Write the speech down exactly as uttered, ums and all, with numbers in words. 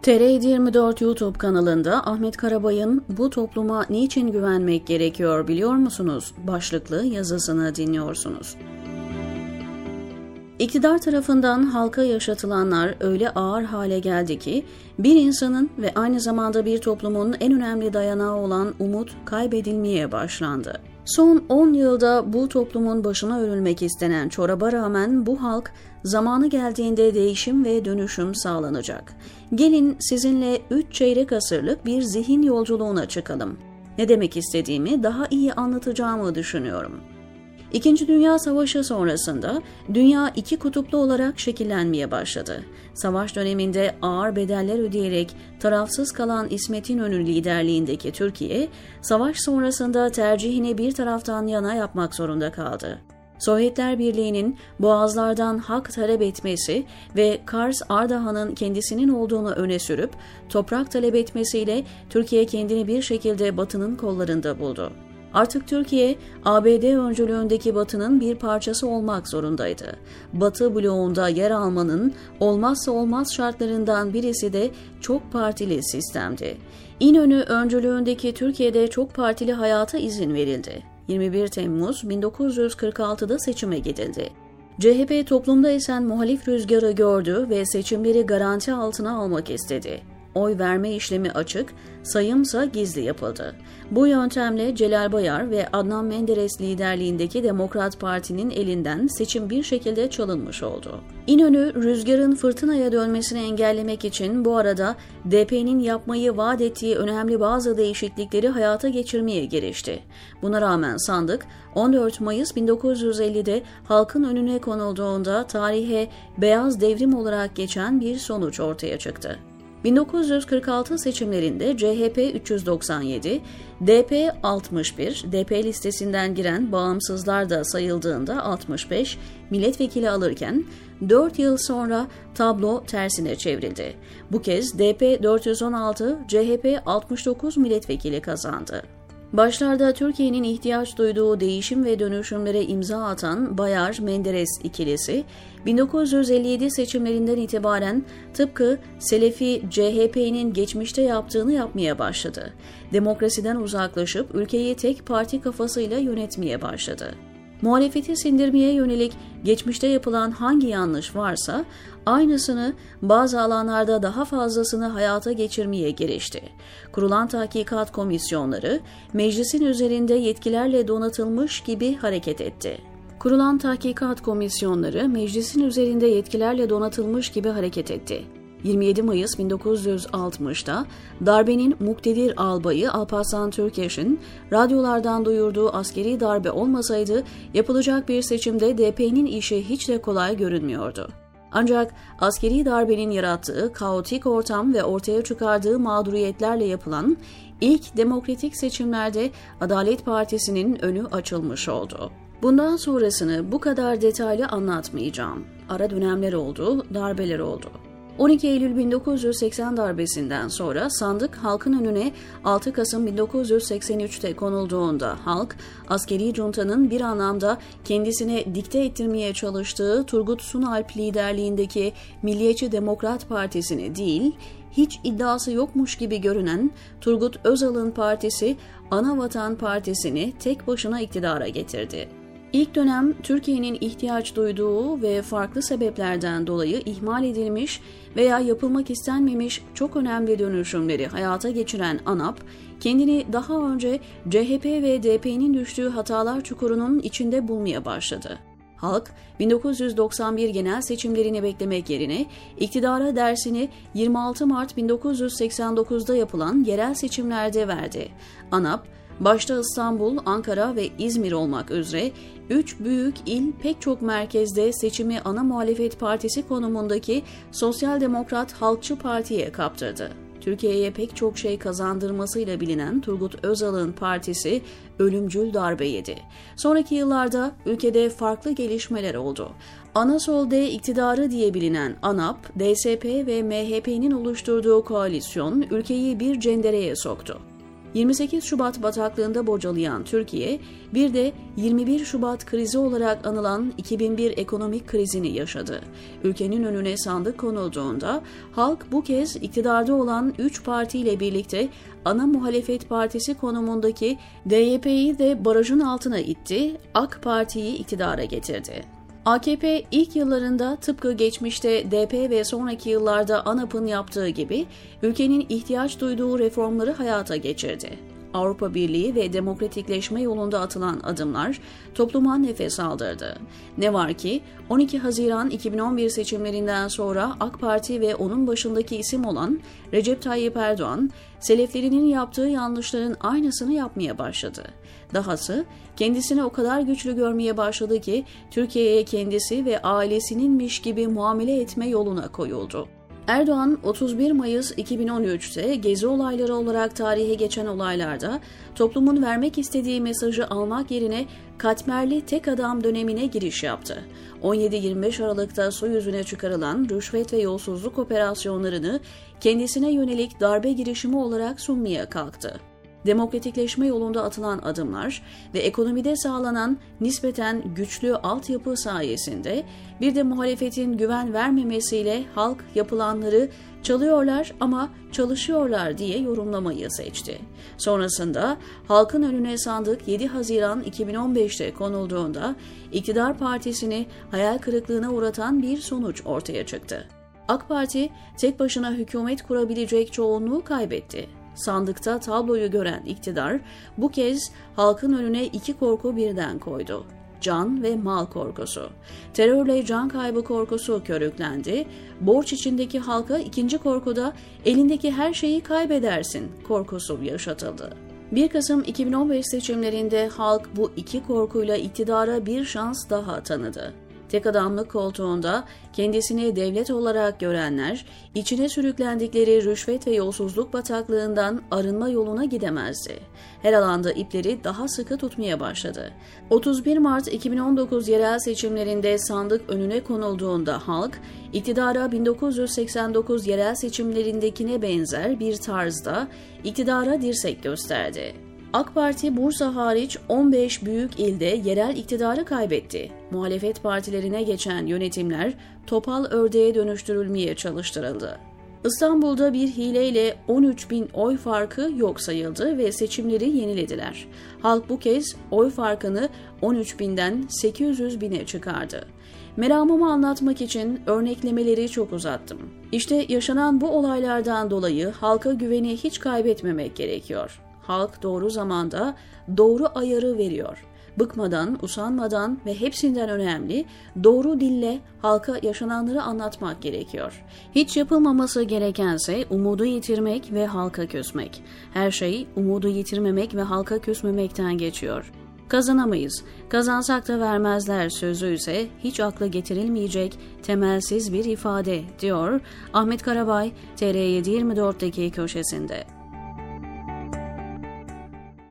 T R yirmi dört YouTube kanalında Ahmet Karabay'ın "Bu topluma niçin güvenmek gerekiyor biliyor musunuz?" başlıklı yazısını dinliyorsunuz. İktidar tarafından halka yaşatılanlar öyle ağır hale geldi ki bir insanın ve aynı zamanda bir toplumun en önemli dayanağı olan umut kaybedilmeye başlandı. Son on yılda bu toplumun başına örülmek istenen çoraba rağmen bu halk zamanı geldiğinde değişim ve dönüşüm sağlanacak. Gelin sizinle üç çeyrek asırlık bir zihin yolculuğuna çıkalım. Ne demek istediğimi daha iyi anlatacağımı düşünüyorum. İkinci Dünya Savaşı sonrasında dünya iki kutuplu olarak şekillenmeye başladı. Savaş döneminde ağır bedeller ödeyerek tarafsız kalan İsmet İnönü liderliğindeki Türkiye, savaş sonrasında tercihini bir taraftan yana yapmak zorunda kaldı. Sovyetler Birliği'nin boğazlardan hak talep etmesi ve Kars Ardahan'ın kendisinin olduğunu öne sürüp toprak talep etmesiyle Türkiye kendini bir şekilde Batı'nın kollarında buldu. Artık Türkiye, A B D öncülüğündeki Batı'nın bir parçası olmak zorundaydı. Batı bloğunda yer almanın olmazsa olmaz şartlarından birisi de çok partili sistemdi. İnönü öncülüğündeki Türkiye'de çok partili hayata izin verildi. yirmi bir Temmuz bin dokuz yüz kırk altıda seçime gidildi. C H P toplumda esen muhalif rüzgarı gördü ve seçimleri garanti altına almak istedi. Oy verme işlemi açık, sayımsa gizli yapıldı. Bu yöntemle Celal Bayar ve Adnan Menderes liderliğindeki Demokrat Parti'nin elinden seçim bir şekilde çalınmış oldu. İnönü, rüzgarın fırtınaya dönmesini engellemek için bu arada D P'nin yapmayı vaat ettiği önemli bazı değişiklikleri hayata geçirmeye girişti. Buna rağmen sandık on dört Mayıs bin dokuz yüz ellide halkın önüne konulduğunda tarihe beyaz devrim olarak geçen bir sonuç ortaya çıktı. bin dokuz yüz kırk altı seçimlerinde C H P üç yüz doksan yedi, D P altmış bir, D P listesinden giren bağımsızlar da sayıldığında altmış beş milletvekili alırken dört yıl sonra tablo tersine çevrildi. Bu kez D P dört yüz on altı, C H P altmış dokuz milletvekili kazandı. Başlarda Türkiye'nin ihtiyaç duyduğu değişim ve dönüşümlere imza atan Bayar-Menderes ikilisi, bin dokuz yüz elli yedi seçimlerinden itibaren tıpkı Selefi C H P'nin geçmişte yaptığını yapmaya başladı. Demokrasiden uzaklaşıp ülkeyi tek parti kafasıyla yönetmeye başladı. Muhalefeti sindirmeye yönelik geçmişte yapılan hangi yanlış varsa aynısını, bazı alanlarda daha fazlasını hayata geçirmeye girişti. Kurulan tahkikat komisyonları meclisin üzerinde yetkilerle donatılmış gibi hareket etti. Kurulan tahkikat komisyonları meclisin üzerinde yetkilerle donatılmış gibi hareket etti. yirmi yedi Mayıs bin dokuz yüz altmışta darbenin muktedir albayı Alparslan Türkeş'in radyolardan duyurduğu askeri darbe olmasaydı yapılacak bir seçimde D P'nin işi hiç de kolay görünmüyordu. Ancak askeri darbenin yarattığı kaotik ortam ve ortaya çıkardığı mağduriyetlerle yapılan ilk demokratik seçimlerde Adalet Partisi'nin önü açılmış oldu. Bundan sonrasını bu kadar detaylı anlatmayacağım. Ara dönemler oldu, darbeler oldu. on iki Eylül bin dokuz yüz seksen darbesinden sonra sandık halkın önüne altı Kasım bin dokuz yüz seksen üçte konulduğunda halk, askeri juntanın bir anlamda kendisine dikte ettirmeye çalıştığı Turgut Sunalp liderliğindeki Milliyetçi Demokrat Partisi'ni değil, hiç iddiası yokmuş gibi görünen Turgut Özal'ın partisi Anavatan Partisi'ni tek başına iktidara getirdi. İlk dönem Türkiye'nin ihtiyaç duyduğu ve farklı sebeplerden dolayı ihmal edilmiş veya yapılmak istenmemiş çok önemli dönüşümleri hayata geçiren ANAP, kendini daha önce C H P ve D P'nin düştüğü hatalar çukurunun içinde bulmaya başladı. Halk, bin dokuz yüz doksan bir genel seçimlerini beklemek yerine iktidara dersini yirmi altı Mart bin dokuz yüz seksen dokuzda yapılan yerel seçimlerde verdi. ANAP, başta İstanbul, Ankara ve İzmir olmak üzere üç büyük il pek çok merkezde seçimi ana muhalefet partisi konumundaki Sosyal Demokrat Halkçı Parti'ye kaptırdı. Türkiye'ye pek çok şey kazandırmasıyla bilinen Turgut Özal'ın partisi ölümcül darbe yedi. Sonraki yıllarda ülkede farklı gelişmeler oldu. Ana sol D iktidarı diye bilinen ANAP, D S P ve M H P'nin oluşturduğu koalisyon ülkeyi bir cendereye soktu. yirmi sekiz Şubat bataklığında bocalayan Türkiye, bir de yirmi bir Şubat krizi olarak anılan iki bin bir ekonomik krizini yaşadı. Ülkenin önüne sandık konulduğunda halk bu kez iktidarda olan üç partiyle birlikte ana muhalefet partisi konumundaki D Y P'yi de barajın altına itti, AK Parti'yi iktidara getirdi. A K P ilk yıllarında tıpkı geçmişte D P ve sonraki yıllarda ANAP'ın yaptığı gibi ülkenin ihtiyaç duyduğu reformları hayata geçirdi. Avrupa Birliği ve demokratikleşme yolunda atılan adımlar topluma nefes aldırdı. Ne var ki on iki Haziran iki bin on bir seçimlerinden sonra AK Parti ve onun başındaki isim olan Recep Tayyip Erdoğan, seleflerinin yaptığı yanlışların aynısını yapmaya başladı. Dahası kendisini o kadar güçlü görmeye başladı ki Türkiye'ye kendisi ve ailesininmiş gibi muamele etme yoluna koyuldu. Erdoğan otuz bir Mayıs iki bin on üç'te Gezi olayları olarak tarihe geçen olaylarda toplumun vermek istediği mesajı almak yerine katmerli tek adam dönemine giriş yaptı. on yedi yirmi beş Aralık'ta su yüzüne çıkarılan rüşvet ve yolsuzluk operasyonlarını kendisine yönelik darbe girişimi olarak sunmaya kalktı. Demokratikleşme yolunda atılan adımlar ve ekonomide sağlanan nispeten güçlü altyapı sayesinde bir de muhalefetin güven vermemesiyle halk yapılanları çalıyorlar ama çalışıyorlar diye yorumlamayı seçti. Sonrasında halkın önüne sandık yedi Haziran iki bin on beş'te konulduğunda iktidar partisini hayal kırıklığına uğratan bir sonuç ortaya çıktı. AK Parti tek başına hükümet kurabilecek çoğunluğu kaybetti. Sandıkta tabloyu gören iktidar bu kez halkın önüne iki korku birden koydu. Can ve mal korkusu. Terörle can kaybı korkusu körüklendi. Borç içindeki halka ikinci korkuda elindeki her şeyi kaybedersin korkusu yaşatıldı. bir Kasım iki bin on beş seçimlerinde halk bu iki korkuyla iktidara bir şans daha tanıdı. Tek adamlık koltuğunda kendisini devlet olarak görenler, içine sürüklendikleri rüşvet ve yolsuzluk bataklığından arınma yoluna gidemezdi. Her alanda ipleri daha sıkı tutmaya başladı. otuz bir Mart iki bin on dokuz yerel seçimlerinde sandık önüne konulduğunda halk, iktidara bin dokuz yüz seksen dokuz yerel seçimlerindekine benzer bir tarzda iktidara dirsek gösterdi. AK Parti Bursa hariç on beş büyük ilde yerel iktidarı kaybetti. Muhalefet partilerine geçen yönetimler topal ördeğe dönüştürülmeye çalıştırıldı. İstanbul'da bir hileyle on üç bin oy farkı yok sayıldı ve seçimleri yenilediler. Halk bu kez oy farkını on üç binden sekiz yüz bine çıkardı. Meramımı anlatmak için örneklemeleri çok uzattım. İşte yaşanan bu olaylardan dolayı halka güveni hiç kaybetmemek gerekiyor. Halk doğru zamanda doğru ayarı veriyor. Bıkmadan, usanmadan ve hepsinden önemli doğru dille halka yaşananları anlatmak gerekiyor. Hiç yapılmaması gerekense umudu yitirmek ve halka küsmek. Her şey umudu yitirmemek ve halka küsmemekten geçiyor. Kazanamayız, kazansak da vermezler sözü ise hiç akla getirilmeyecek temelsiz bir ifade, diyor Ahmet Karabay T R yedi yirmi dört'teki köşesinde.